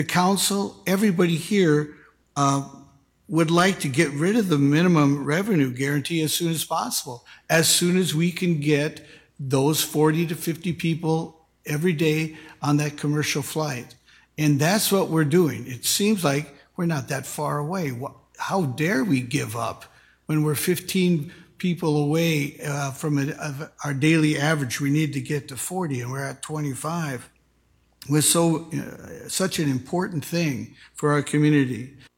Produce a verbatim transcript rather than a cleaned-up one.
the council, everybody here uh, would like to get rid of the minimum revenue guarantee as soon as possible, as soon as we can get those forty to fifty people every day on that commercial flight. And that's what we're doing. It seems like we're not that far away. How dare we give up when we're fifteen people away uh, from a, of our daily average? We need to get to forty, and we're at twenty-five. It was so uh, such an important thing for our community.